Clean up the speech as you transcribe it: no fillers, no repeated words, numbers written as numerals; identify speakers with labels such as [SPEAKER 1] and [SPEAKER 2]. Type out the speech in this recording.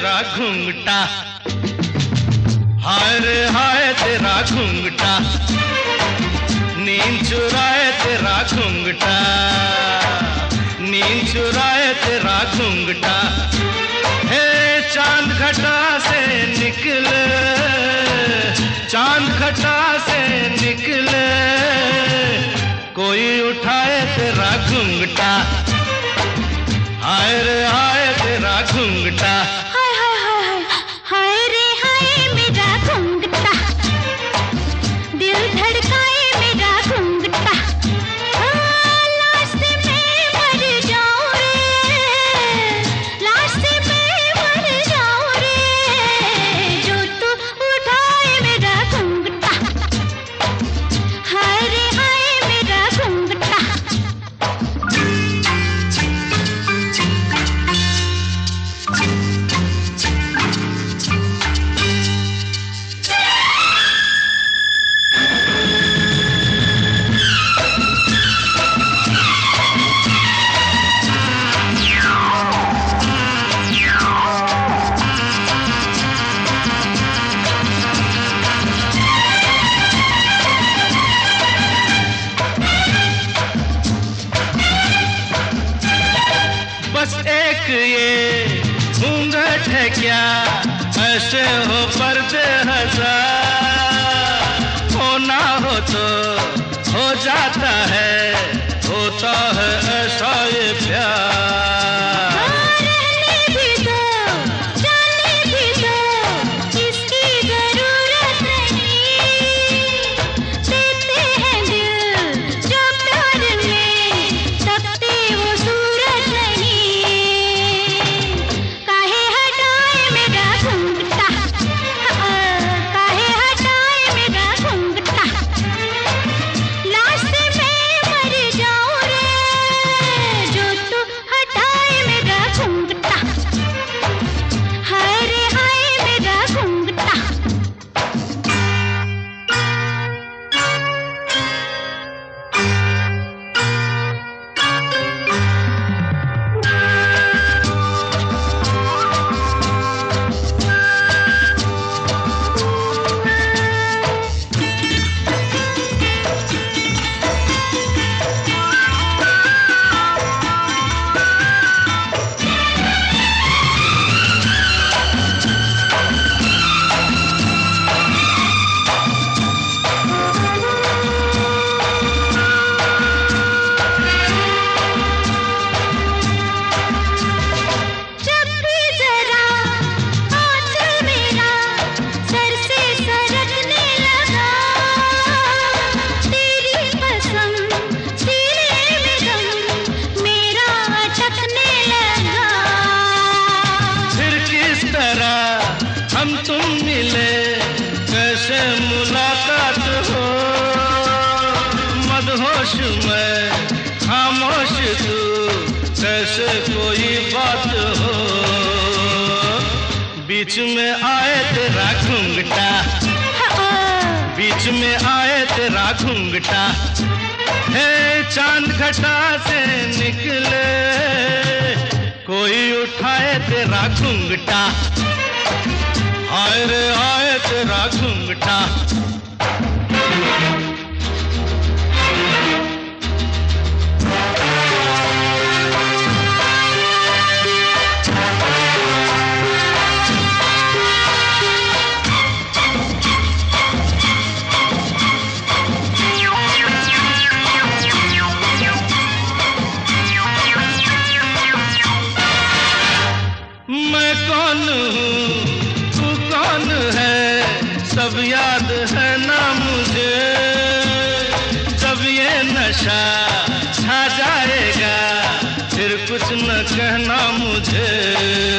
[SPEAKER 1] तेरा घूंघटा, हाय रे हाय तेरा घूंघटा, नींद चुराए तेरा घूंघटा, नींद चुराए तेरा घूंघटा। हे चांद घटा से निकले, चांद घटा से निकले, कोई उठाए तेरा घूंघटा, हाय रे हाय तेरा घूंघटा।
[SPEAKER 2] हाय हाय हाय हाय रे हाय मेरा घूंघटा, दिल धड़काए मेरा घूंघटा। लाश से मैं मर जाऊं रे, लाश से मैं मर जाऊं रे, जो तू उठाए मेरा घूंघटा, हाय रे हाय मेरा घूंघटा।
[SPEAKER 1] बस एक ये घूंघट है क्या, ऐसे हो पर्दे हजार, होना हो तो हो जाता है, होता है ऐसा ये प्यार।
[SPEAKER 2] रहने भी दो, जाने भी दो, इसकी जरूरत नहीं, देते हैं दिल जो प्यार में तपती वो सूरत नहीं। काहे हटाए मेरा घूंघटा, काहे हटाए मेरा घूंघटा, लाश से मैं मर जाऊं रे, जो तू हटाए मेरा घूंघटा, हाय रे हाय मेरा घूंघटा। जब भी जरा आंचल मेरा सर से सरकने लगा, तेरी पसंद सीने में दम मेरा अटकने लगा।
[SPEAKER 1] फिर किस तरह हम तुम मिले, कैसे मुलाकात हो, मदहोश में खामोश तू, कैसे कोई बात हो, बीच में आए तेरा घूंघटा, बीच में आए तेरा घूंघटा। हे चांद घटा से निकले, कोई उठाए तेरा घूंघटा, हाय रे हाय तेरा घूंघटा। मैं कौन हूँ, तू कौन है, सब याद है ना मुझे, जब ये नशा छा जाएगा, फिर कुछ न कहना मुझे।